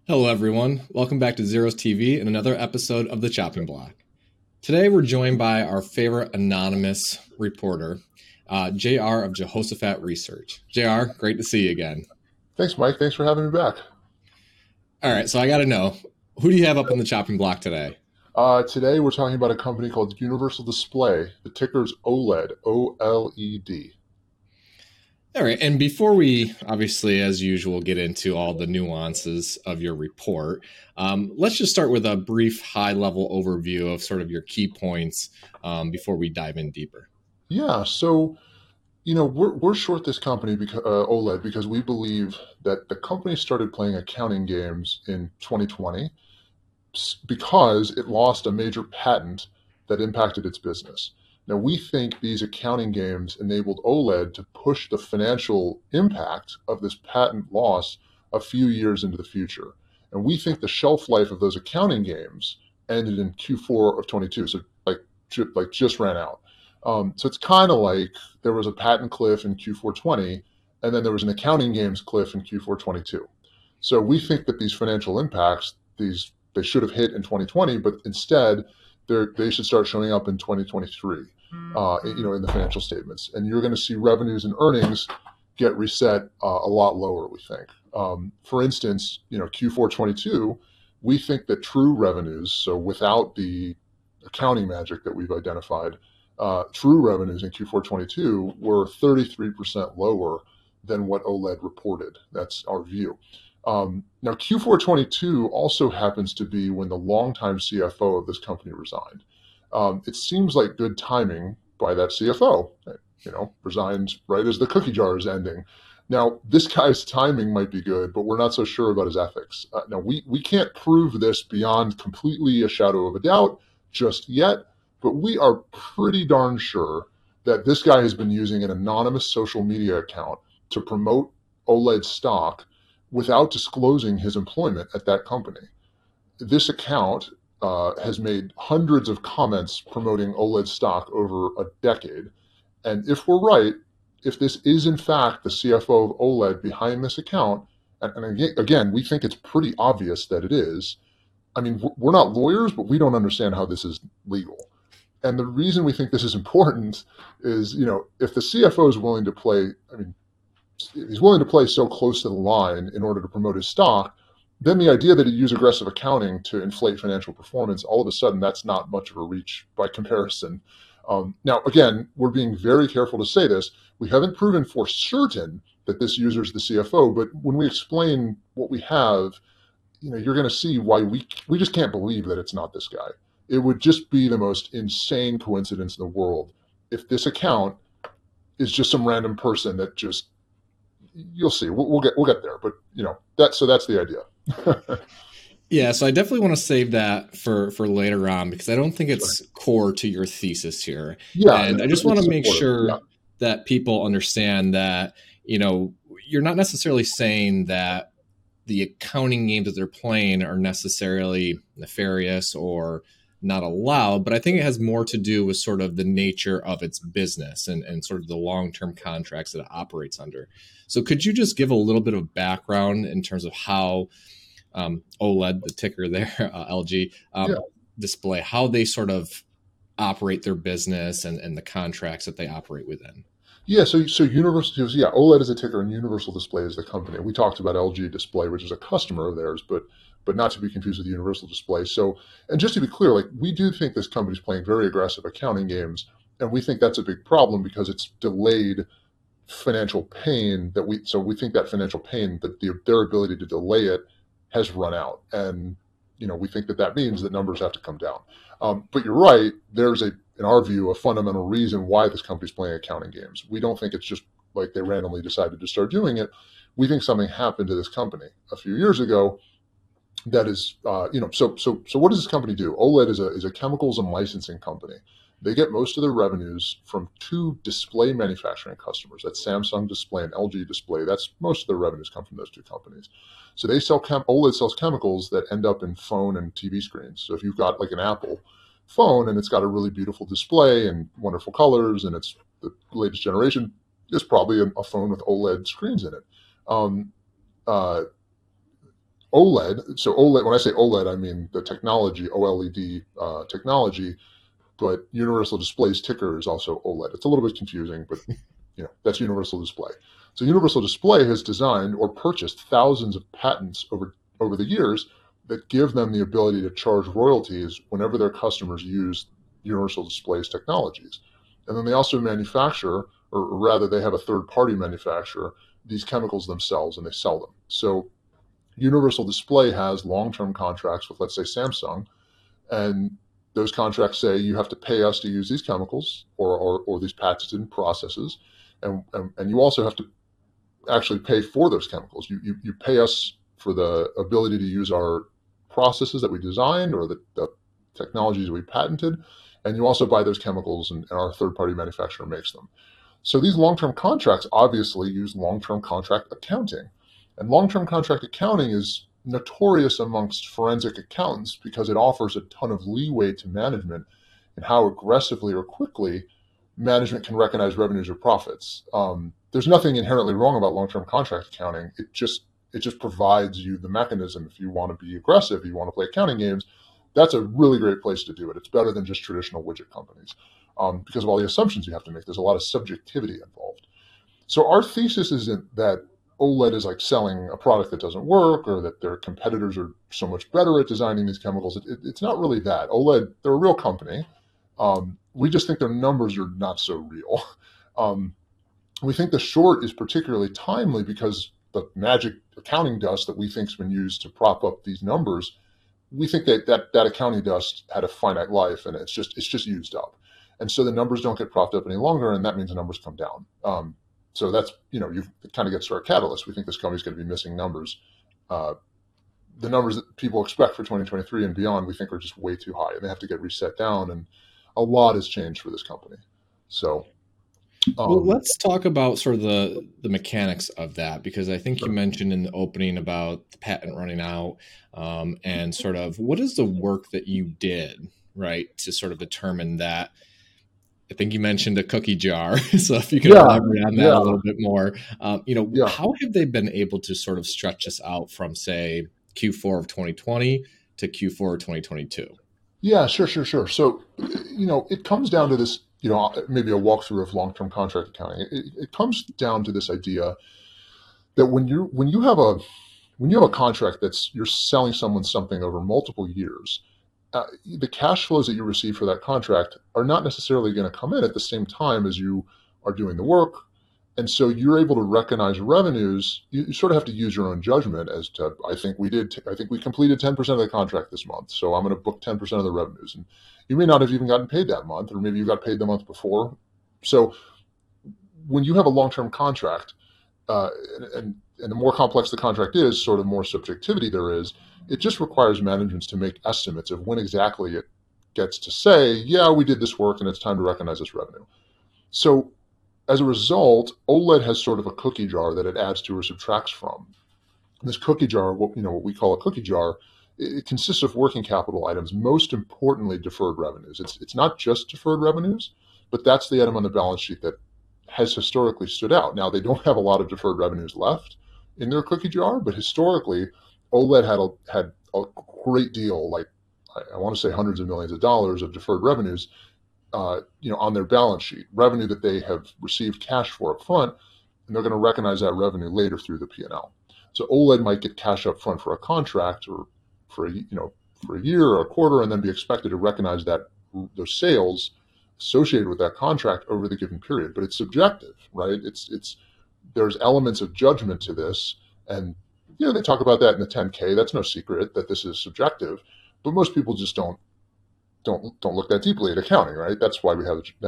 Hello, everyone. Welcome back to Zeros TV and another episode of The Chopping Block. Today, we're joined by our favorite anonymous reporter, JR of Jehoshaphat Research. JR, great to see you again. Thanks, Mike. Thanks for having me back. All right, so I got to know, who do you have up in the chopping block today? Today, we're talking about a company called Universal Display. The ticker's OLED, OLED. All right, and before we, obviously, as usual, get into all the nuances of your report, let's just start with a brief high-level overview of sort of your key points before we dive in deeper. Yeah, so we're short this company because OLED because we believe that the company started playing accounting games in 2020 because it lost a major patent that impacted its business. Now, we think these accounting games enabled OLED to push the financial impact of this patent loss a few years into the future. And we think the shelf life of those accounting games ended in Q4 of 22, so just ran out. So it's kind of like there was a patent cliff in Q4 20, and then there was an accounting games cliff in Q4 22. So we think that these financial impacts, they should have hit in 2020, but instead they should start showing up in 2023, in the financial statements. And you're going to see revenues and earnings get reset a lot lower, we think. For instance, Q4 22, we think that true revenues, so without the accounting magic that we've identified, true revenues in Q4 22 were 33% lower than what OLED reported. That's our view. Now, Q4 22 also happens to be when the longtime CFO of this company resigned. It seems like good timing by that CFO. Resigned right as the cookie jar is ending. Now, this guy's timing might be good, but we're not so sure about his ethics. Now, we can't prove this beyond completely a shadow of a doubt just yet, but we are pretty darn sure that this guy has been using an anonymous social media account to promote OLED stock without disclosing his employment at that company. This account has made hundreds of comments promoting OLED stock over a decade. And if we're right, if this is in fact the CFO of OLED behind this account, and again, we think it's pretty obvious that it is. I mean, we're not lawyers, but we don't understand how this is legal. And the reason we think this is important is, if the CFO is willing to play, he's willing to play so close to the line in order to promote his stock, then the idea that he'd use aggressive accounting to inflate financial performance, all of a sudden, that's not much of a reach by comparison. Now, again, we're being very careful to say this. We haven't proven for certain that this user is the CFO, but when we explain what we have, you're going to see why we just can't believe that it's not this guy. It would just be the most insane coincidence in the world if this account is just some random person that just, you'll see. We'll get there, but that's the idea. Yeah, so I definitely want to save that for later on because I don't think it's core to your thesis here. Yeah, and I just want to make sure that people understand that you're not necessarily saying that the accounting games that they're playing are necessarily nefarious or not allowed, but I think it has more to do with sort of the nature of its business and sort of the long-term contracts that it operates under. So could you just give a little bit of background in terms of how OLED, the ticker there, LG, display, how they sort of operate their business and the contracts that they operate within? Yeah, so OLED is a ticker and Universal Display is the company. We talked about LG Display, which is a customer of theirs, but not to be confused with Universal Display. So, and just to be clear, we do think this company's playing very aggressive accounting games, and we think that's a big problem because it's delayed financial pain we think that financial pain, that their ability to delay it has run out. And, we think that means that numbers have to come down. But you're right, there's in our view, a fundamental reason why this company's playing accounting games. We don't think it's just like they randomly decided to start doing it. We think something happened to this company a few years ago that is, so what does this company do? OLED is a chemicals and licensing company. They get most of their revenues from two display manufacturing customers. That's Samsung Display and LG Display. That's most of their revenues come from those two companies. So they sell OLED sells chemicals that end up in phone and TV screens. So if you've got like an Apple phone and it's got a really beautiful display and wonderful colors and it's the latest generation, it's probably a phone with OLED screens in it. OLED, so OLED, when I say OLED, I mean the technology, OLED technology, but Universal Display's ticker is also OLED. It's a little bit confusing, but that's Universal Display. So Universal Display has designed or purchased thousands of patents over the years that give them the ability to charge royalties whenever their customers use Universal Display's technologies. And then they also manufacture, or rather they have a third party manufacturer, these chemicals themselves, and they sell them. So Universal Display has long-term contracts with, let's say, Samsung, and those contracts say you have to pay us to use these chemicals or these patented processes, and you also have to actually pay for those chemicals. You pay us for the ability to use our processes that we designed or the technologies we patented, and you also buy those chemicals, and our third-party manufacturer makes them. So these long-term contracts obviously use long-term contract accounting. And long-term contract accounting is notorious amongst forensic accountants because it offers a ton of leeway to management in how aggressively or quickly management can recognize revenues or profits. There's nothing inherently wrong about long-term contract accounting. It just provides you the mechanism. If you want to be aggressive, you want to play accounting games, that's a really great place to do it. It's better than just traditional widget companies because of all the assumptions you have to make. There's a lot of subjectivity involved. So our thesis isn't that OLED is like selling a product that doesn't work or that their competitors are so much better at designing these chemicals. It's not really that. OLED, they're a real company. We just think their numbers are not so real. We think the short is particularly timely because the magic accounting dust that we think has been used to prop up these numbers, we think that accounting dust had a finite life and it's just used up. And so the numbers don't get propped up any longer, and that means the numbers come down. So that's, it kind of gets to our catalyst. We think this company's going to be missing numbers. The numbers that people expect for 2023 and beyond, we think are just way too high, and they have to get reset down. And a lot has changed for this company. So, well, let's talk about sort of the mechanics of that, because I think you mentioned in the opening about the patent running out, and sort of what is the work that you did, right, to sort of determine that. I think you mentioned a cookie jar. So if you could elaborate on that a little bit more, how have they been able to sort of stretch this out from, say, Q4 of 2020 to Q4 of 2022? Yeah, sure. So, it comes down to this, maybe a walkthrough of long-term contract accounting. It comes down to this idea that when you have a contract you're selling someone something over multiple years, the cash flows that you receive for that contract are not necessarily going to come in at the same time as you are doing the work. And so you're able to recognize revenues. You sort of have to use your own judgment as to, I think we completed 10% of the contract this month, so I'm going to book 10% of the revenues. And you may not have even gotten paid that month, or maybe you got paid the month before. So when you have a long-term contract, and the more complex the contract is, sort of more subjectivity there is, it just requires managements to make estimates of when exactly it gets to say, yeah, we did this work and it's time to recognize this revenue. So as a result, OLED has sort of a cookie jar that it adds to or subtracts from. And this cookie jar, what we call a cookie jar, it consists of working capital items, most importantly, deferred revenues. It's not just deferred revenues, but that's the item on the balance sheet that has historically stood out. Now, they don't have a lot of deferred revenues left in their cookie jar, but historically, OLED had a great deal, like I want to say hundreds of millions of dollars of deferred revenues, on their balance sheet, revenue that they have received cash for up front, and they're going to recognize that revenue later through the P&L. So OLED might get cash up front for a contract or for a year or a quarter, and then be expected to recognize those sales associated with that contract over the given period. But it's subjective, right? There's elements of judgment to this, and they talk about that in the 10K. That's no secret that this is subjective, but most people just don't look that deeply at accounting, right? That's why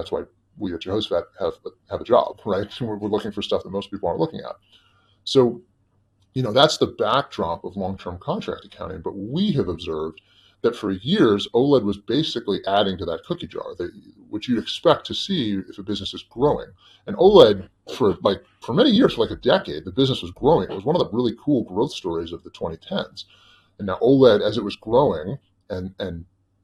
we at Jehoshaphat have a job, right? We're looking for stuff that most people aren't looking at. So, that's the backdrop of long-term contract accounting. But we have observed that for years, OLED was basically adding to that cookie jar, which you'd expect to see if a business is growing. And OLED, for many years, for like a decade, the business was growing. It was one of the really cool growth stories of the 2010s. And now OLED, as it was growing, and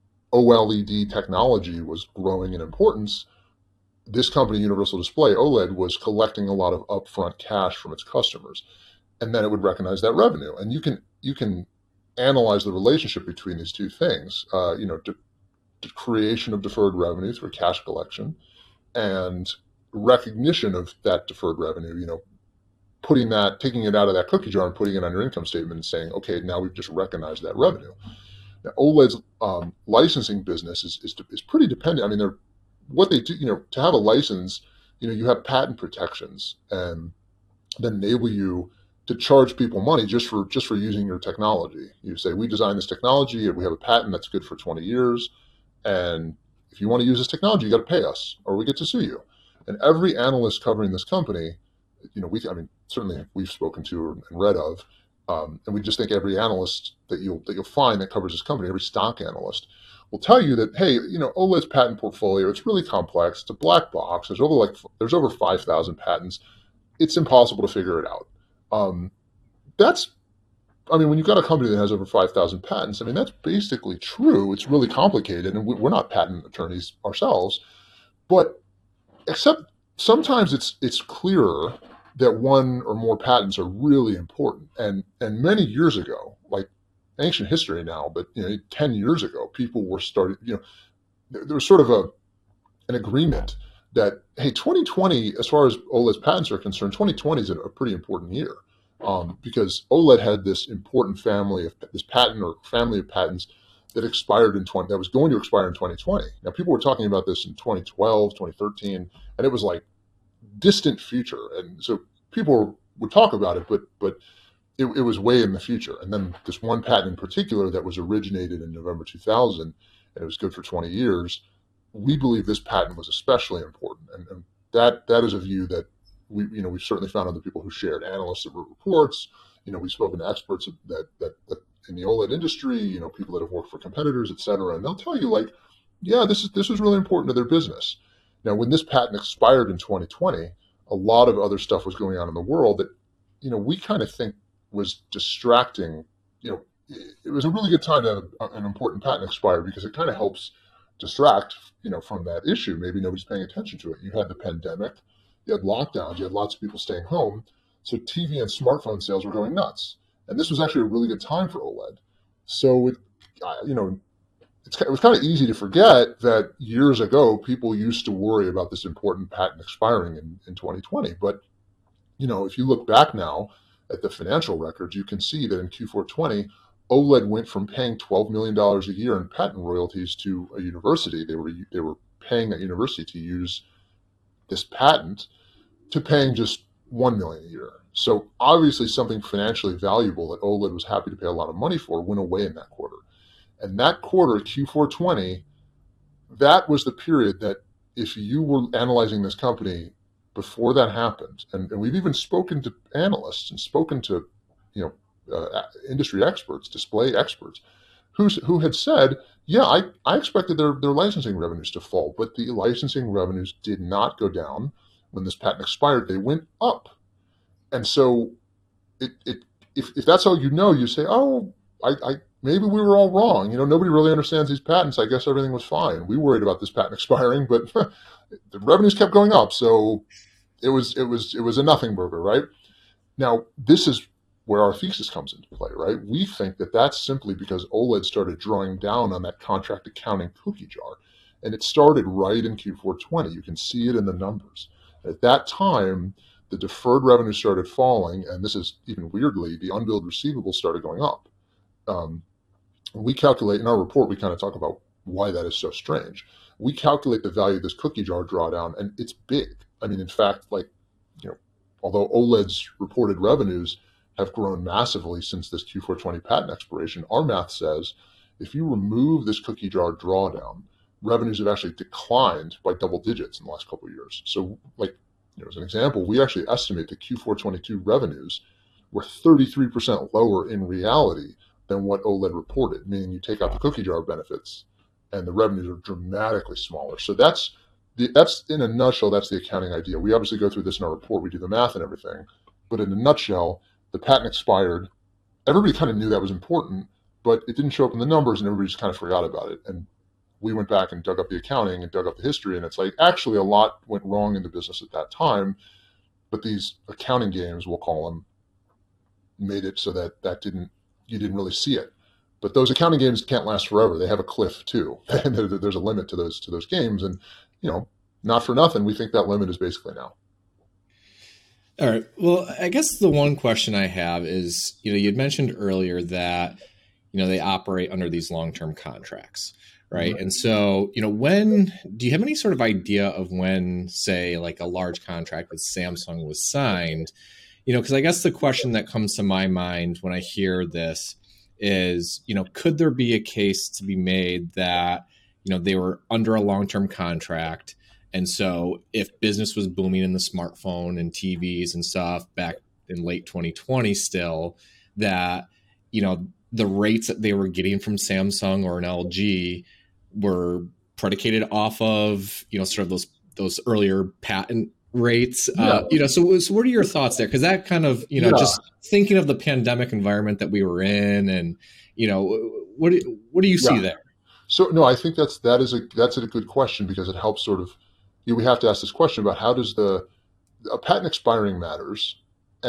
OLED technology was growing in importance, this company, Universal Display, OLED, was collecting a lot of upfront cash from its customers. and then it would recognize that revenue. And you can analyze the relationship between these two things. Creation of deferred revenue through cash collection and recognition of that deferred revenue. Taking it out of that cookie jar and putting it on your income statement and saying, okay, now we've just recognized that revenue. Now, OLED's licensing business is pretty dependent. I mean, what they do, to have a license, you have patent protections and that enable you to charge people money just for using your technology. You say, we designed this technology and we have a patent that's good for 20 years. And if you want to use this technology, you got to pay us or we get to sue you. And every analyst covering this company, certainly we've spoken to and read of, and we just think every analyst that you'll find that covers this company, every stock analyst, will tell you that, hey, OLED's patent portfolio, it's really complex. It's a black box. There's over 5,000 patents. It's impossible to figure it out. When you've got a company that has over 5,000 patents, that's basically true. It's really complicated, and we're not patent attorneys ourselves, but except sometimes it's clearer that one or more patents are really important. And many years ago, like ancient history now, but 10 years ago, people were starting, there was sort of an agreement that, hey, 2020, as far as OLED's patents are concerned, 2020 is a pretty important year. Because OLED had this important family of patents that expired that was going to expire in 2020. Now, people were talking about this in 2012, 2013, and it was like distant future. And so people would talk about it, but it was way in the future. And then this one patent in particular that was originated in November 2000, and it was good for 20 years. We believe this patent was especially important. And that is a view that we've certainly found other people who shared, analysts that wrote reports. We've spoken to experts that in the OLED industry, people that have worked for competitors, et cetera, and they'll tell you this is really important to their business. Now, when this patent expired in 2020, a lot of other stuff was going on in the world that, we kind of think was distracting. It was a really good time to have an important patent expire because it kind of helps distract, from that issue. Maybe nobody's paying attention to it. You had the pandemic. You had lockdowns, you had lots of people staying home, so TV and smartphone sales were going nuts. And this was actually a really good time for OLED. So, it was kind of easy to forget that years ago, people used to worry about this important patent expiring in 2020. But, if you look back now at the financial records, you can see that in Q4 20, OLED went from paying $12 million a year in patent royalties to a university. They were paying that university to use this patent to paying just $1 million a year. So obviously something financially valuable that OLED was happy to pay a lot of money for went away in that quarter. And that quarter, Q4 20, that was the period that if you were analyzing this company before that happened, and we've even spoken to analysts and spoken to industry experts, display experts, who had said, yeah, I expected their licensing revenues to fall, but the licensing revenues did not go down. When this patent expired, they went up. And so if that's how you say, oh, I maybe we were all wrong. Nobody really understands these patents. I guess everything was fine. We worried about this patent expiring, but the revenues kept going up. So it was a nothing burger, right? Now, this is where our thesis comes into play, right? We think that that's simply because OLED started drawing down on that contract accounting cookie jar. And it started right in Q4 20. You can see it in the numbers. At that time, the deferred revenue started falling, and this is even weirdly, the unbilled receivables started going up. We calculate, in our report, we kind of talk about why that is so strange. We calculate the value of this cookie jar drawdown, and it's big. In fact, although OLED's reported revenues have grown massively since this Q4 20 patent expiration, our math says if you remove this cookie jar drawdown, revenues have actually declined by double digits in the last couple of years. So, as an example, we actually estimate the Q4 22 revenues were 33% lower in reality than what OLED reported, meaning you take out the cookie jar benefits and the revenues are dramatically smaller. So that's in a nutshell, that's the accounting idea. We obviously go through this in our report, we do the math and everything, but in a nutshell, the patent expired. Everybody kind of knew that was important, but it didn't show up in the numbers and everybody just kind of forgot about it. And we went back and dug up the accounting and dug up the history, and it's like actually a lot went wrong in the business at that time, but these accounting games, we'll call them, made it so that you didn't really see it. But those accounting games can't last forever. They have a cliff too, and there's a limit to those games. And not for nothing, we think that limit is basically now. All right. Well, I guess the one question I have is, you'd mentioned earlier that, they operate under these long-term contracts, right? Mm-hmm. And so, when do you have any sort of idea of when, say, like a large contract with Samsung was signed? Because I guess the question that comes to my mind when I hear this is, could there be a case to be made that, they were under a long-term contract? And so if business was booming in the smartphone and TVs and stuff back in late 2020 still, that, the rates that they were getting from Samsung or an LG were predicated off of, sort of those earlier patent rates. Yeah. So what are your thoughts there? Because that kind of, just thinking of the pandemic environment that we were in, and, what do you see there? So, no, I think that's a good question, because it helps sort of, we have to ask this question about how does a patent expiring matters,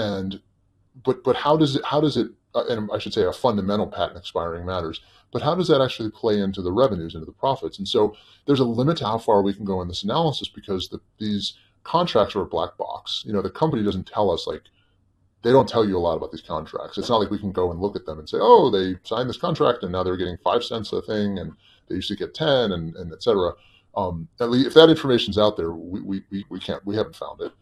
but how does it, and I should say a fundamental patent expiring matters, but how does that actually play into the revenues, into the profits? And so there's a limit to how far we can go in this analysis, because these contracts are a black box. The company doesn't tell us, like, they don't tell you a lot about these contracts. It's not like we can go and look at them and say, oh, they signed this contract and now they're getting 5 cents a thing, and they used to get 10, and et cetera. At least if that information's out there, we haven't found it.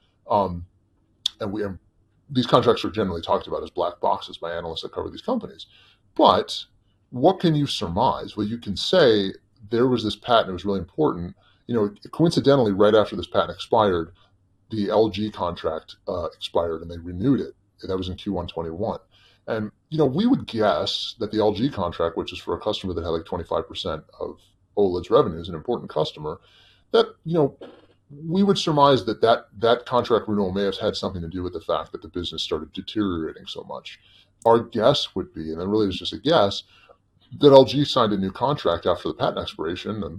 And these contracts are generally talked about as black boxes by analysts that cover these companies. But what can you surmise? Well, you can say there was this patent, it was really important. Coincidentally, right after this patent expired, the LG contract expired and they renewed it. That was in Q1 21. And, we would guess that the LG contract, which is for a customer that had like 25% of OLED's revenues, an important customer, that, we would surmise that contract renewal may have had something to do with the fact that the business started deteriorating so much. Our guess would be, and it really is just a guess, that LG signed a new contract after the patent expiration, and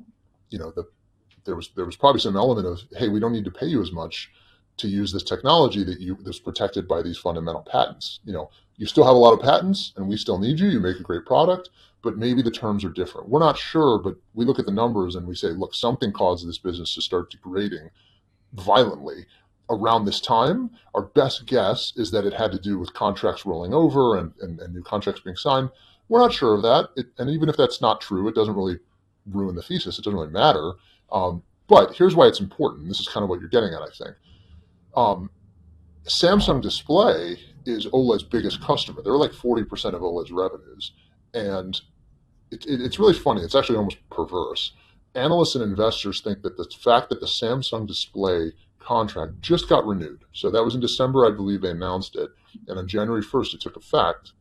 there was probably some element of, hey, we don't need to pay you as much to use this technology that's protected by these fundamental patents. You still have a lot of patents, and we still need you. You make a great product, but maybe the terms are different. We're not sure, but we look at the numbers and we say, look, something caused this business to start degrading violently around this time. Our best guess is that it had to do with contracts rolling over and new contracts being signed. We're not sure of that. And even if that's not true, it doesn't really ruin the thesis. It doesn't really matter. But here's why it's important. This is kind of what you're getting at, I think. Samsung Display is OLED's biggest customer. They're like 40% of OLED's revenues. And it's really funny. It's actually almost perverse. Analysts and investors think that the fact that the Samsung Display contract just got renewed, so that was in December, I believe they announced it, and on January 1st it took effect,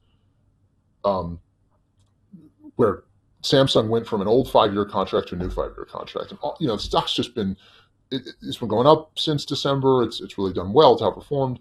where Samsung went from an old 5-year contract to a new 5-year contract. And the stock's just been, it's been going up since December. It's really done well. It's outperformed.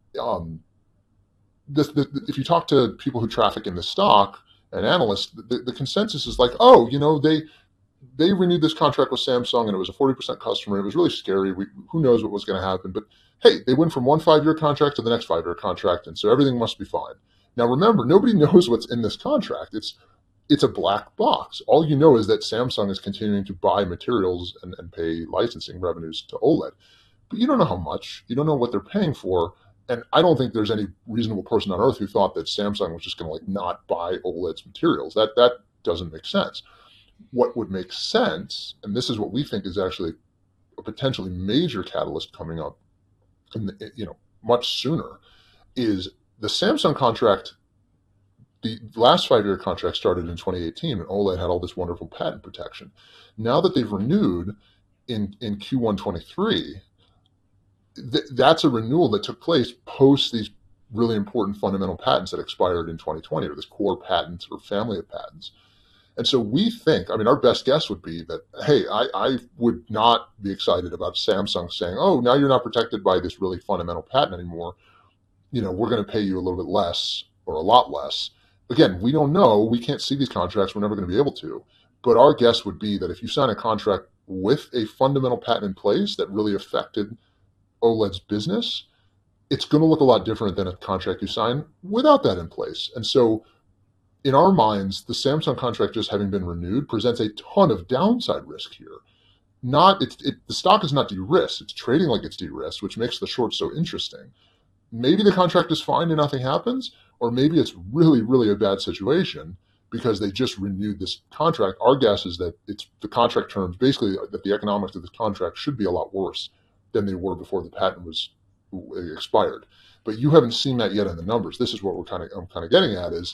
If you talk to people who traffic in the stock and analysts, the consensus is like, oh, they renewed this contract with Samsung and it was a 40% customer. It was really scary. Who knows what was going to happen? But hey, they went from one 5-year contract to the next 5-year contract, and so everything must be fine. Now remember, nobody knows what's in this contract. It's a black box. All you know is that Samsung is continuing to buy materials and pay licensing revenues to OLED. But you don't know how much. You don't know what they're paying for. And I don't think there's any reasonable person on earth who thought that Samsung was just going to not buy OLED's materials. That doesn't make sense. What would make sense, and this is what we think is actually a potentially major catalyst coming up, much sooner, is the Samsung contract. The last 5-year contract started in 2018, and OLED had all this wonderful patent protection. Now that they've renewed in Q1 23, that's a renewal that took place post these really important fundamental patents that expired in 2020, or this core patent or family of patents. And so we think, our best guess would be that, hey, I would not be excited about Samsung saying, oh, now you're not protected by this really fundamental patent anymore. We're going to pay you a little bit less or a lot less. Again, we don't know. We can't see these contracts. We're never going to be able to. But our guess would be that if you sign a contract with a fundamental patent in place that really affected OLED's business, it's going to look a lot different than a contract you sign without that in place. And so in our minds, the Samsung contract just having been renewed presents a ton of downside risk here. Not the stock is not de-risked. It's trading like it's de-risked, which makes the short so interesting. Maybe the contract is fine and nothing happens, or maybe it's really, really a bad situation because they just renewed this contract. Our guess is that it's the contract terms, basically that the economics of this contract should be a lot worse than they were before the patent was expired. But you haven't seen that yet in the numbers. This is what I'm kind of getting at is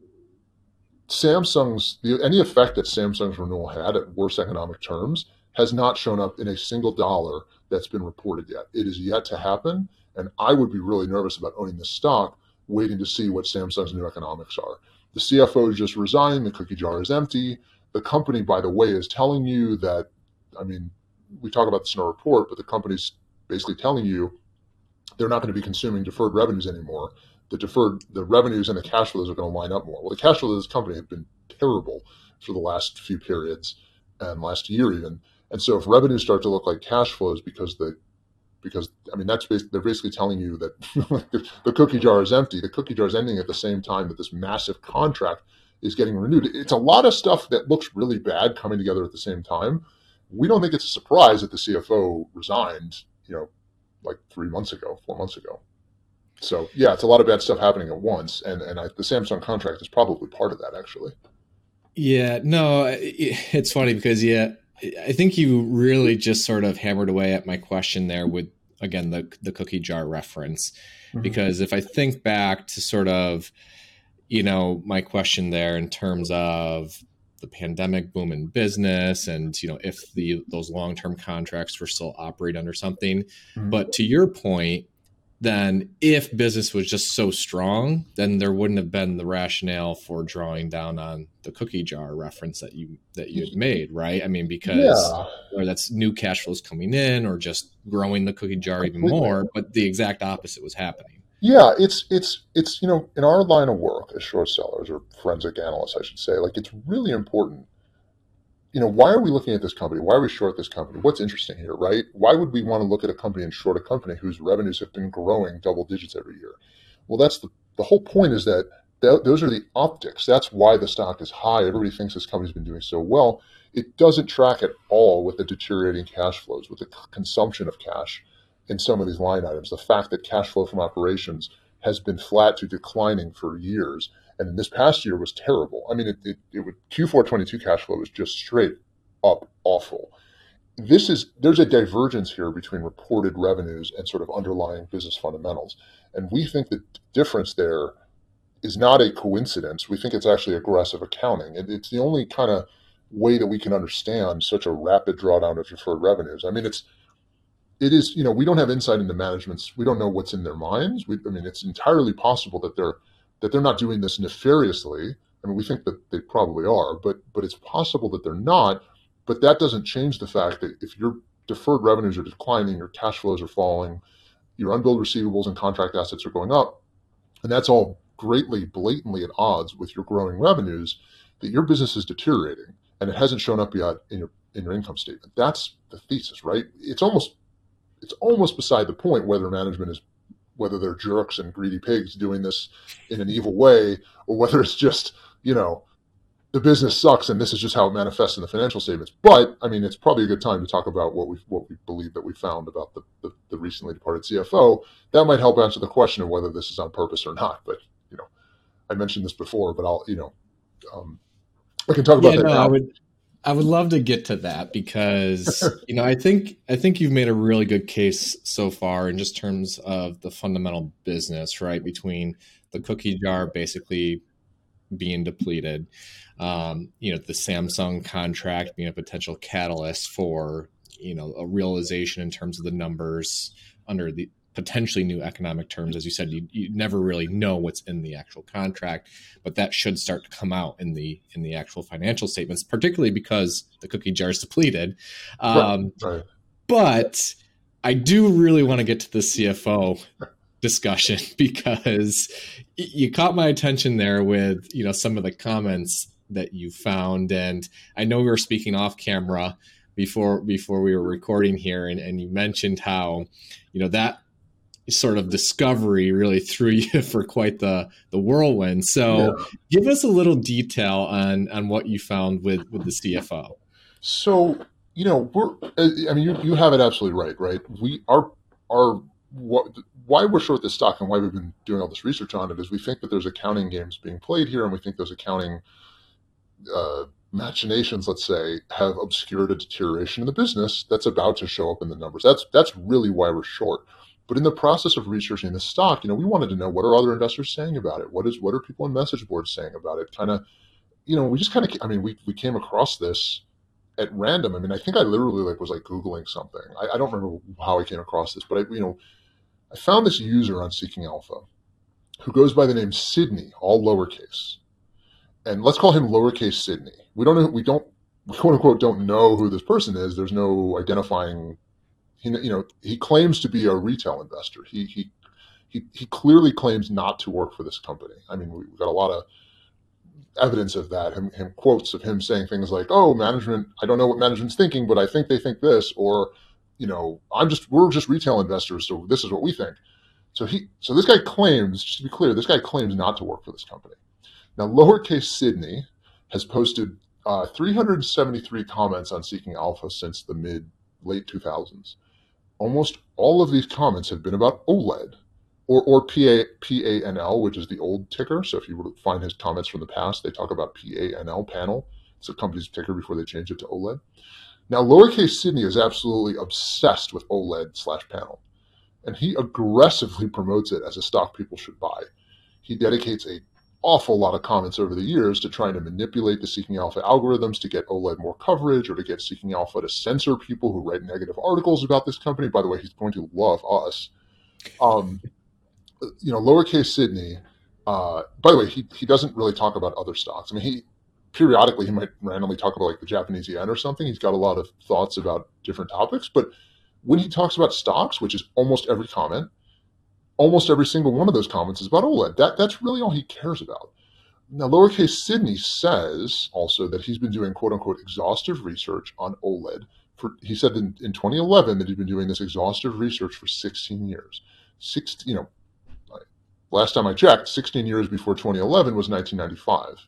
any effect that Samsung's renewal had at worse economic terms has not shown up in a single dollar that's been reported yet. It is yet to happen, and I would be really nervous about owning this stock, waiting to see what Samsung's new economics are. The CFO just resigned. The cookie jar is empty. The company, by the way, is telling you that, I mean, we talk about this in our report, but the company's basically telling you they're not going to be consuming deferred revenues anymore. The revenues and the cash flows are going to line up more. Well, the cash flows of this company have been terrible for the last few periods and last year even. And so if revenues start to look like cash flows because I mean, they're basically telling you that the cookie jar is empty. The cookie jar is ending at the same time that this massive contract is getting renewed. It's a lot of stuff that looks really bad coming together at the same time. We don't think it's a surprise that the CFO resigned, like 4 months ago. So yeah, it's a lot of bad stuff happening at once, and the Samsung contract is probably part of that, actually. Yeah, no, it's funny because I think you really just sort of hammered away at my question there with, again, the cookie jar reference. Mm-hmm. Because if I think back to sort of, my question there in terms of the pandemic boom in business and, if those long-term contracts were still operate under something. Mm-hmm. But to your point, then if business was just so strong, then there wouldn't have been the rationale for drawing down on the cookie jar reference that you had made, right? I mean, because whether that's new cash flows coming in or just growing the cookie jar even more, but the exact opposite was happening. Yeah, it's in our line of work as short sellers or forensic analysts, I should say, like it's really important. Why are we looking at this company? Why are we short this company? What's interesting here, right? Why would we want to look at a company and short a company whose revenues have been growing double digits every year? Well, that's the whole point is that those are the optics. That's why the stock is high. Everybody thinks this company's been doing so well. It doesn't track at all with the deteriorating cash flows, with the consumption of cash in some of these line items. The fact that cash flow from operations has been flat to declining for years. And this past year was terrible. I mean, it would Q4 22 cash flow was just straight up awful. There's a divergence here between reported revenues and sort of underlying business fundamentals. And we think the difference there is not a coincidence. We think it's actually aggressive accounting. It's the only kind of way that we can understand such a rapid drawdown of deferred revenues. I mean, it is, we don't have insight into management's, we don't know what's in their minds. It's entirely possible that they're not doing this nefariously. I mean, we think that they probably are, but it's possible that they're not. But that doesn't change the fact that if your deferred revenues are declining, your cash flows are falling, your unbilled receivables and contract assets are going up, and that's all blatantly at odds with your growing revenues, that your business is deteriorating, and it hasn't shown up yet in your income statement. That's the thesis, right? It's almost beside the point whether they're jerks and greedy pigs doing this in an evil way, or whether it's just, the business sucks and this is just how it manifests in the financial statements. But I mean, it's probably a good time to talk about what we believe that we found about the recently departed CFO. That might help answer the question of whether this is on purpose or not. But I mentioned this before, but I can talk about that now. I would love to get to that because, I think you've made a really good case so far in just terms of the fundamental business, right? Between the cookie jar basically being depleted, the Samsung contract being a potential catalyst for, a realization in terms of the numbers under the potentially new economic terms. As you said, you never really know what's in the actual contract, but that should start to come out in the actual financial statements, particularly because the cookie jar is depleted. Right. But I do really want to get to the CFO discussion because you caught my attention there with, some of the comments that you found. And I know we were speaking off camera before we were recording here, and you mentioned how, that sort of discovery really threw you for quite the whirlwind. So Yeah. give us a little detail on what you found with the CFO. So, we're, I mean, you have it absolutely right, right? What, why we're short this stock and why we've been doing all this research on it is we think that there's accounting games being played here, and we think those accounting machinations, let's say, have obscured a deterioration in the business that's about to show up in the numbers. That's really why we're short. But in the process of researching the stock, we wanted to know what are other investors saying about it. What are people on message boards saying about it? Kind of, we just kind of, I mean, we came across this at random. I mean, I think I literally was Googling something. I don't remember how I came across this, but I found this user on Seeking Alpha who goes by the name Sydney, all lowercase, and let's call him lowercase Sydney. We quote unquote don't know who this person is. There's no identifying. He claims to be a retail investor. He clearly claims not to work for this company. I mean, we've got a lot of evidence of that. Him quotes of him saying things like, "Oh, management, I don't know what management's thinking, but I think they think this," or, we're just retail investors, so this is what we think. So this guy claims, just to be clear, this guy claims not to work for this company. Now, lowercase Sydney has posted 373 comments on Seeking Alpha since the late 2000s. Almost all of these comments have been about OLED or PANL, which is the old ticker. So if you were to find his comments from the past, they talk about PANL, panel. It's a company's ticker before they changed it to OLED. Now, lowercase Sydney is absolutely obsessed with OLED/panel, and he aggressively promotes it as a stock people should buy. He dedicates a awful lot of comments over the years to trying to manipulate the Seeking Alpha algorithms to get OLED more coverage, or to get Seeking Alpha to censor people who write negative articles about this company. By the way, he's going to love us. Lowercase Sydney, by the way, he doesn't really talk about other stocks. I mean, periodically he might randomly talk about the Japanese yen or something. He's got a lot of thoughts about different topics, but when he talks about stocks, which is almost every comment, almost every single one of those comments is about OLED. That's really all he cares about. Now, lowercase Sydney says also that he's been doing quote unquote exhaustive research on OLED. He said in 2011 that he'd been doing this exhaustive research for 16 years. Last time I checked, 16 years before 2011 was 1995.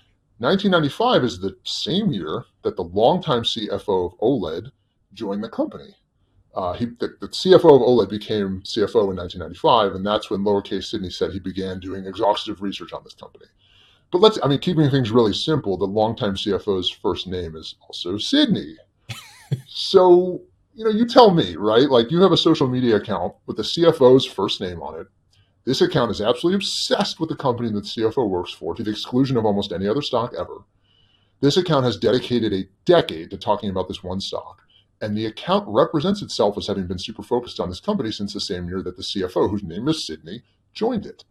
1995 is the same year that the longtime CFO of OLED joined the company. The CFO of OLED became CFO in 1995, and that's when lowercase Sydney said he began doing exhaustive research on this company. But keeping things really simple, the longtime CFO's first name is also Sydney. So, you tell me, right? You have a social media account with the CFO's first name on it. This account is absolutely obsessed with the company that the CFO works for, to the exclusion of almost any other stock ever. This account has dedicated a decade to talking about this one stock. And the account represents itself as having been super focused on this company since the same year that the CFO, whose name is Sydney, joined it.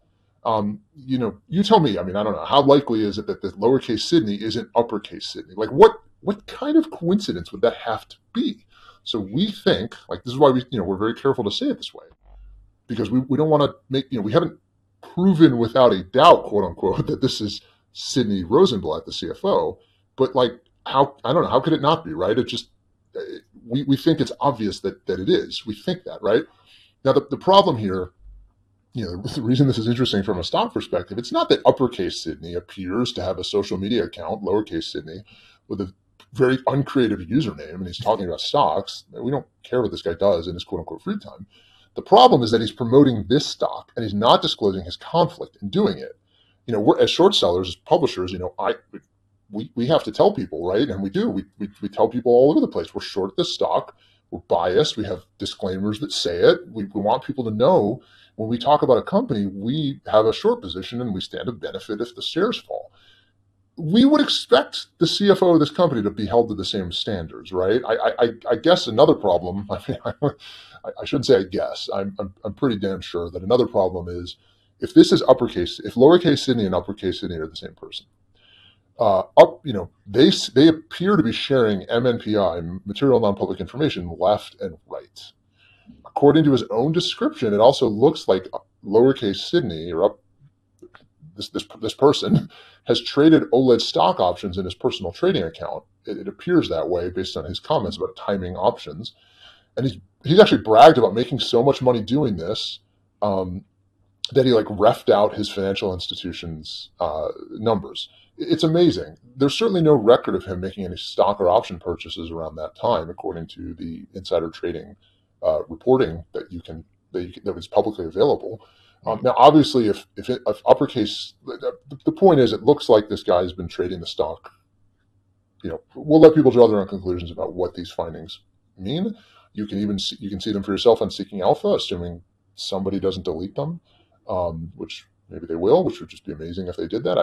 You tell me. I mean, I don't know. How likely is it that the lowercase Sydney isn't uppercase Sydney? What kind of coincidence would that have to be? So we think, this is why we're very careful to say it this way, because we don't want to make, we haven't proven without a doubt, quote unquote, that this is Sydney Rosenblatt, the CFO. But I don't know, how could it not be, right? It just, we think it's obvious that it is. We think that, right? Now, the problem here, the reason this is interesting from a stock perspective, it's not that uppercase Sydney appears to have a social media account, lowercase Sydney, with a very uncreative username, and he's talking about stocks. We don't care what this guy does in his quote-unquote free time. The problem is that he's promoting this stock, and he's not disclosing his conflict in doing it. We're, as short sellers, as publishers, we have to tell people, right? And we do. We tell people all over the place, we're short this stock, we're biased, we have disclaimers that say it. We want people to know when we talk about a company, we have a short position and we stand to benefit if the shares fall. We would expect the CFO of this company to be held to the same standards, right? I guess another problem, I shouldn't say I guess, I'm pretty damn sure that another problem is if lowercase Sydney and uppercase Sydney are the same person, they appear to be sharing MNPI, material non-public information, left and right. According to his own description, it also looks like lowercase Sydney, this person, has traded OLED stock options in his personal trading account. It appears that way based on his comments about timing options. And he's actually bragged about making so much money doing this um, that he like refed out his financial institutions numbers. It's amazing. There's certainly no record of him making any stock or option purchases around that time, according to the insider trading reporting that was publicly available. Now, obviously, if uppercase, the point is, it looks like this guy has been trading the stock. We'll let people draw their own conclusions about what these findings mean. You can see them for yourself on Seeking Alpha, assuming somebody doesn't delete them, which maybe they will, which would just be amazing if they did that.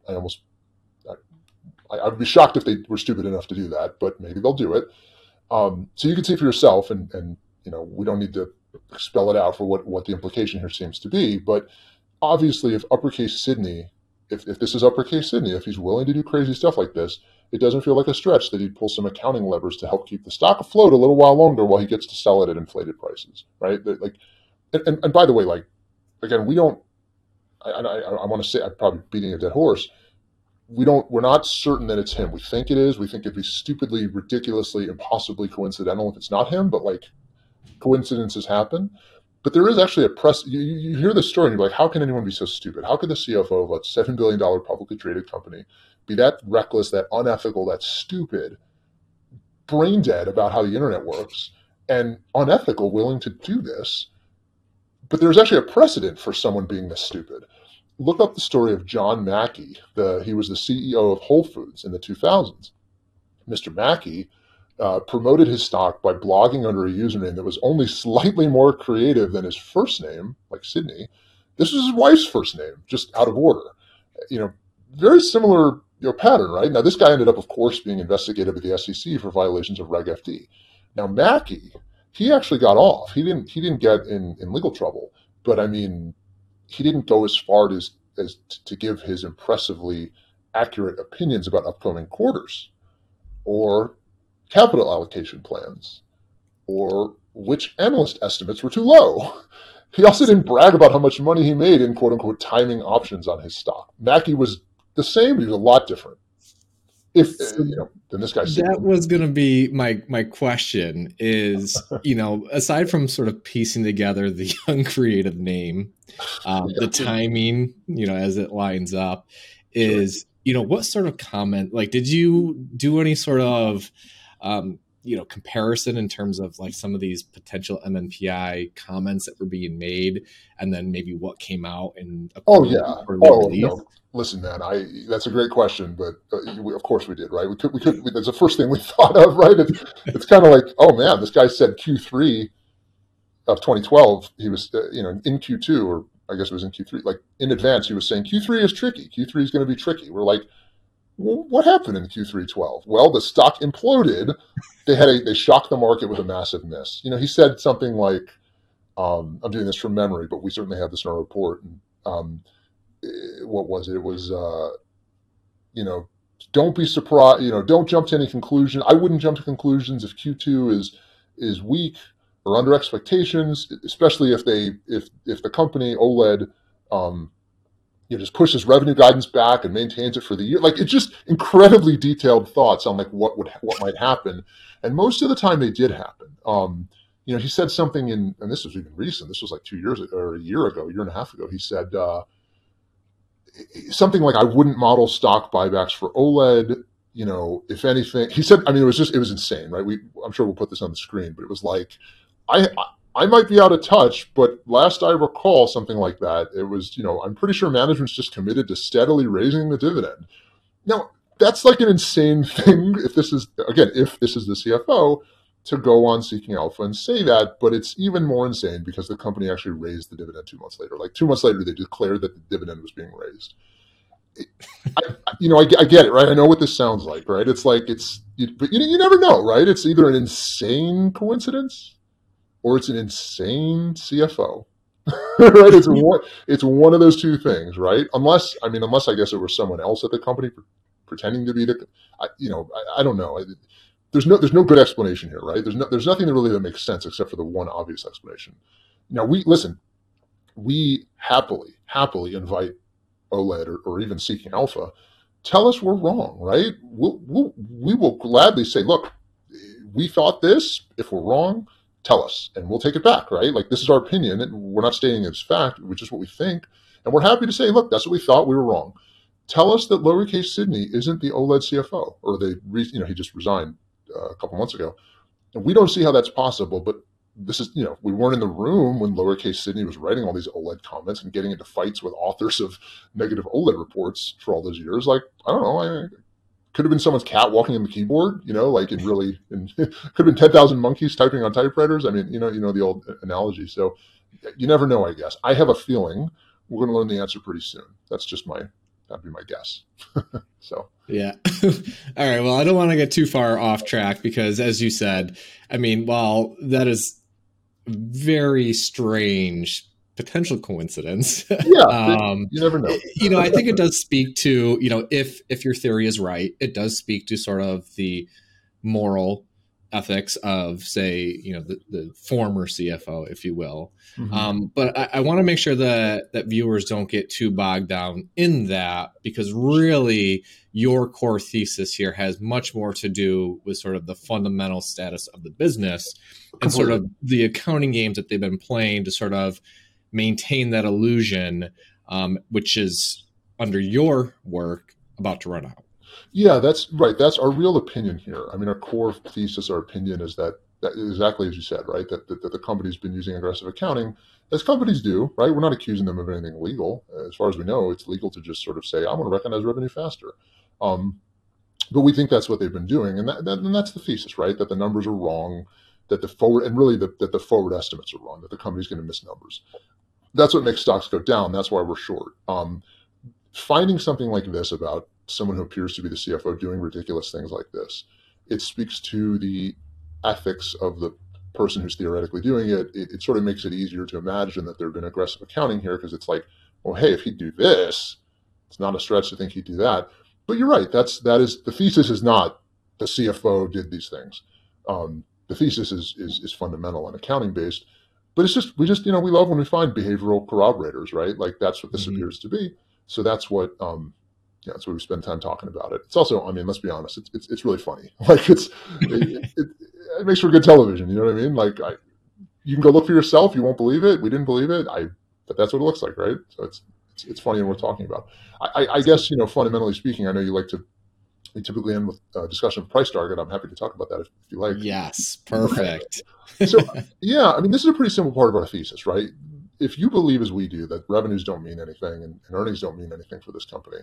I'd be shocked if they were stupid enough to do that, but maybe they'll do it. So you can see for yourself, and we don't need to spell it out for what the implication here seems to be. But obviously, if uppercase Sydney, if this is uppercase Sydney, if he's willing to do crazy stuff like this, it doesn't feel like a stretch that he'd pull some accounting levers to help keep the stock afloat a little while longer while he gets to sell it at inflated prices, right? And by the way, like, again, we don't. I want to say, I'm probably beating a dead horse. We're not certain that it's him. We think it is. We think it'd be stupidly, ridiculously, impossibly coincidental if it's not him. But like, coincidences happen. But there is actually a press. You hear this story and you're like, how can anyone be so stupid? How could the CFO of a $7 billion publicly traded company be that reckless, that unethical, that stupid, brain dead about how the internet works, and unethical, willing to do this? But there's actually a precedent for someone being this stupid. Look up the story of John Mackey. He was the CEO of Whole Foods in the 2000s. Mr. Mackey promoted his stock by blogging under a username that was only slightly more creative than his first name, like Sydney. This was his wife's first name, just out of order. Very similar pattern, right? Now, this guy ended up, of course, being investigated by the SEC for violations of Reg FD. Now, Mackey, he actually got off. He didn't get in legal trouble, but I mean, he didn't go as far as to give his impressively accurate opinions about upcoming quarters or capital allocation plans or which analyst estimates were too low. He also didn't brag about how much money he made in quote unquote timing options on his stock. Mackey was the same, but he was a lot different. Than this guy. That was going to be my question is, aside from sort of piecing together the uncreative name, the timing, as it lines up, is, what sort of comment, like, did you do any sort of, comparison in terms of like some of these potential MNPI comments that were being made, and then maybe what came out in a release? No. Listen, man, that's a great question, but of course we did, right? We could. That's the first thing we thought of, right? It's kind of like, oh man, this guy said Q3 of 2012. He was, in Q2, or I guess it was in Q3, like in advance, he was saying Q3 is tricky. Q3 is going to be tricky. We're like, well, what happened in Q3 12? Well, the stock imploded. They shocked the market with a massive miss. He said something like, I'm doing this from memory, but we certainly have this in our report. And, what was it? It was, don't be surprised, don't jump to any conclusion. I wouldn't jump to conclusions if Q2 is weak or under expectations, especially if the company OLED, just pushes revenue guidance back and maintains it for the year. Like, it's just incredibly detailed thoughts on like what might happen. And most of the time they did happen. He said something and this was even recent. This was like 2 years or a year and a half ago. He said, something like, I wouldn't model stock buybacks for OLED. If anything, he said, it was insane, right? I'm sure we'll put this on the screen, but it was like, I might be out of touch, but last I recall something like that, it was, I'm pretty sure management's just committed to steadily raising the dividend. Now, that's like an insane thing if this is the CFO, to go on Seeking Alpha and say that, but it's even more insane because the company actually raised the dividend 2 months later. Like 2 months later, they declared that the dividend was being raised. I get it, right? I know what this sounds like, right? It's like, but you never know, right? It's either an insane coincidence or it's an insane CFO, right? It's one of those two things, right? Unless I guess it were someone else at the company pretending to be I don't know. There's no good explanation here, right? There's nothing that makes sense except for the one obvious explanation. Now we happily invite OLED or even Seeking Alpha. Tell us we're wrong, right? We will gladly say, look, we thought this. If we're wrong, tell us, and we'll take it back, right? Like, this is our opinion, and we're not stating it's fact, which is what we think, and we're happy to say, look, that's what we thought, we were wrong. Tell us that lowercase Sidney isn't the OLED CFO, or he just resigned a couple months ago, and we don't see how that's possible. But this is, we weren't in the room when lowercase Sidney was writing all these OLED comments and getting into fights with authors of negative OLED reports for all those years. Like, I don't know, could have been someone's cat walking on the keyboard, could have been 10,000 monkeys typing on typewriters. I mean, the old analogy. So you never know, I guess. I have a feeling we're going to learn the answer pretty soon. That'd be my guess. So. Yeah. All right. Well, I don't want to get too far off track because, as you said, I mean, while that is very strange potential coincidence. Yeah, you never know. I think it does speak to, if your theory is right, it does speak to sort of the moral ethics of, say, the former CFO, if you will. Mm-hmm. But I want to make sure that viewers don't get too bogged down in that, because really your core thesis here has much more to do with sort of the fundamental status of the business and sort of the accounting games that they've been playing to sort of maintain that illusion, which is, under your work, about to run out. Yeah, that's right. That's our real opinion here. I mean, our core thesis, our opinion is that exactly as you said, right? That the company's been using aggressive accounting, as companies do, right? We're not accusing them of anything illegal. As far as we know, it's legal to just sort of say, I want to recognize revenue faster. But we think that's what they've been doing. And that's the thesis, right? That the numbers are wrong, that the forward estimates are wrong, that the company's going to miss numbers. That's what makes stocks go down. That's why we're short. Finding something like this about someone who appears to be the CFO doing ridiculous things like this, it speaks to the ethics of the person who's theoretically doing it. It sort of makes it easier to imagine that there'd been aggressive accounting here, because it's like, well, hey, if he'd do this, it's not a stretch to think he'd do that. But you're right. The thesis is not the CFO did these things. The thesis is fundamental and accounting based. But we love when we find behavioral corroborators, right? Like, that's what this mm-hmm. appears to be. So that's what that's why we spend time talking about it. It's also, I mean, let's be honest, it's really funny. Like, it makes for good television. You know what I mean? Like, you can go look for yourself. You won't believe it. We didn't believe it. But that's what it looks like, right? So it's funny and we're talking about. I guess, fundamentally speaking, I know we typically end with a discussion of price target. I'm happy to talk about that if you like. Yes, perfect. So, yeah, I mean, this is a pretty simple part of our thesis, right? If you believe, as we do, that revenues don't mean anything and earnings don't mean anything for this company,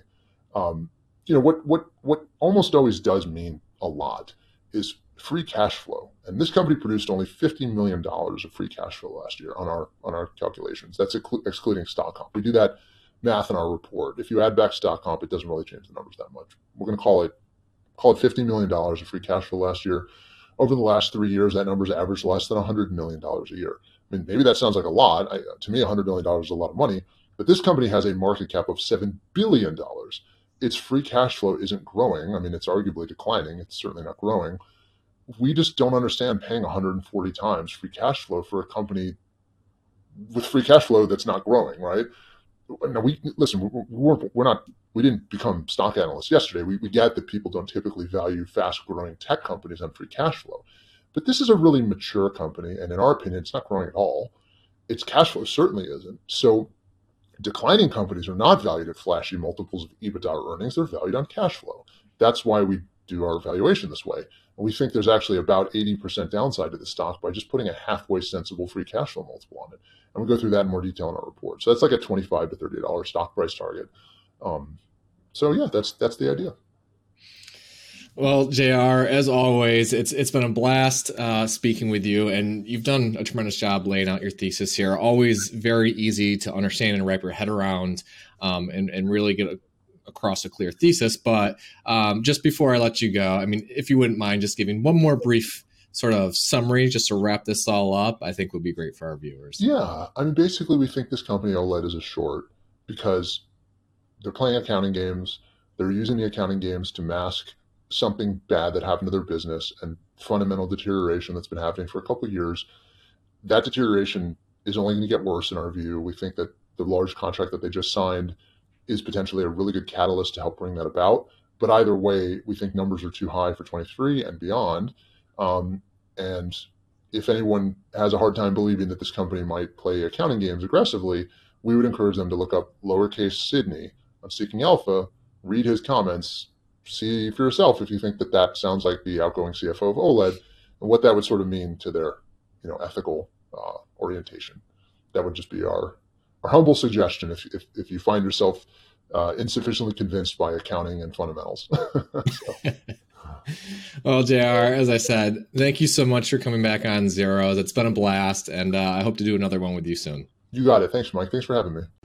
what almost always does mean a lot is free cash flow. And this company produced only $50 million of free cash flow last year on our calculations. That's excluding stock comp. We do that math in our report. If you add back stock comp, it doesn't really change the numbers that much. We're going to call it $50 million of free cash flow last year. Over the last 3 years, that number's averaged less than $100 million a year. I mean, maybe that sounds like a lot. To me, $100 million is a lot of money. But this company has a market cap of $7 billion. Its free cash flow isn't growing. I mean, it's arguably declining. It's certainly not growing. We just don't understand paying 140 times free cash flow for a company with free cash flow that's not growing, right? Now, we didn't become stock analysts yesterday. We get that people don't typically value fast-growing tech companies on free cash flow. But this is a really mature company, and in our opinion, it's not growing at all. Its cash flow certainly isn't. So declining companies are not valued at flashy multiples of EBITDA or earnings. They're valued on cash flow. That's why we do our valuation this way. And we think there's actually about 80% downside to the stock by just putting a halfway sensible free cash flow multiple on it. And we'll go through that in more detail in our report. So that's like a $25 to $30 stock price target. So yeah, that's the idea. Well, JR, as always, it's been a blast speaking with you, and you've done a tremendous job laying out your thesis here. Always very easy to understand and wrap your head around, and really get across a clear thesis. But just before I let you go, I mean, if you wouldn't mind just giving one more brief sort of summary just to wrap this all up, I think would be great for our viewers. Yeah, I mean, basically, we think this company, OLED, is a short because they're playing accounting games. They're using the accounting games to mask something bad that happened to their business and fundamental deterioration that's been happening for a couple of years. That deterioration is only going to get worse in our view. We think that the large contract that they just signed is potentially a really good catalyst to help bring that about. But either way, we think numbers are too high for 23 and beyond. And if anyone has a hard time believing that this company might play accounting games aggressively, we would encourage them to look up lowercase Sydney on Seeking Alpha, read his comments, see for yourself if you think that that sounds like the outgoing CFO of OLED and what that would sort of mean to their ethical orientation. That would just be our humble suggestion if you find yourself insufficiently convinced by accounting and fundamentals. Well, JR, as I said, thank you so much for coming back on Zeros. It's been a blast, and I hope to do another one with you soon. You got it. Thanks, Mike. Thanks for having me.